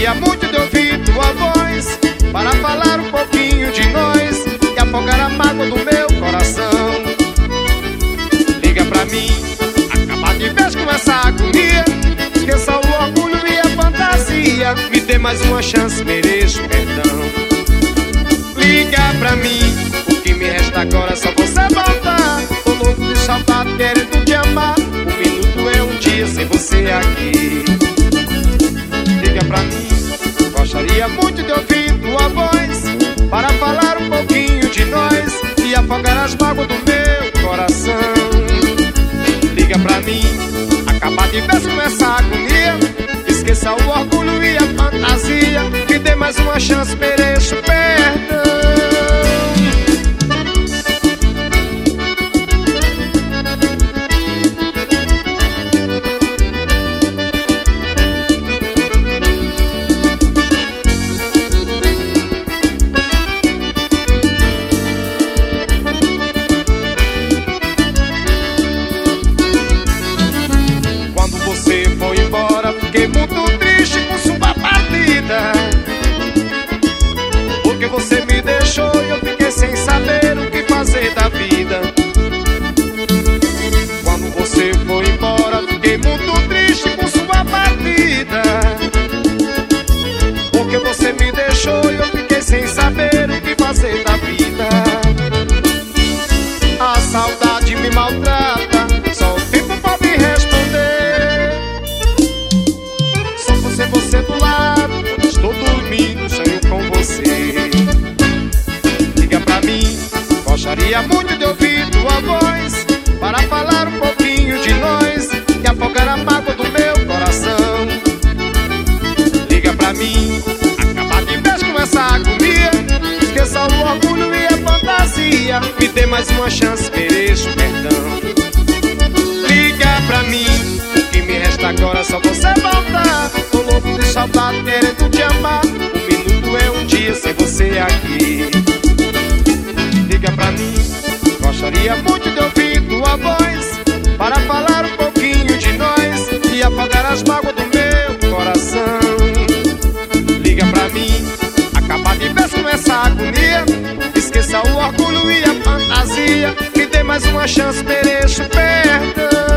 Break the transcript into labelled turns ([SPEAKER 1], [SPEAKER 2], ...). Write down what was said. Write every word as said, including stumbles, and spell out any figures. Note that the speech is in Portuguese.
[SPEAKER 1] Gostaria muito de ouvir tua voz para falar um pouquinho de nós e afogar a mágoa do meu coração. Liga pra mim, acaba de vez com essa agonia. Esqueça o orgulho e a fantasia. Me dê mais uma chance, mereço perdão. Liga pra mim, o que me resta agora é só você voltar. Tô louco de saudade, querendo te amar. Um minuto é um dia sem você aqui. Liga pra mim, gostaria muito de ouvir tua voz para falar um pouquinho de nós e afogar as mágoas do meu coração. Liga pra mim, acaba de vez com essa agonia. Esqueça o orgulho e a fantasia. Me dê mais uma chance, mereço perdão. Você foi embora, fiquei muito triste com sua partida. Porque você me deixou e eu fiquei sem saber o que fazer da vida. Quando você foi embora, fiquei muito triste com sua partida. Porque você me deixou e eu fiquei sem saber o que fazer da vida. A saudade me maltrata, só o tempo pode responder. Você do lado, estou dormindo, sonho com você. Liga pra mim, gostaria muito de ouvir tua voz para falar um pouquinho de nós e afogar a mágoa do meu coração. Liga pra mim, acaba de vez com essa agonia. Esqueça o orgulho e a fantasia. Me dê mais uma chance, mereço perdão. Liga pra mim, o que me resta agora é só você voltar. Tô louco de saudade, querendo te amar. Um minuto é um dia sem você aqui. Liga pra mim, gostaria muito de ouvir tua voz para falar um pouquinho de nós e apagar as mágoas do meu coração. Liga pra mim, acaba de vez com essa agonia. Esqueça o orgulho e a fantasia. Me dê mais uma chance, mereço perdão.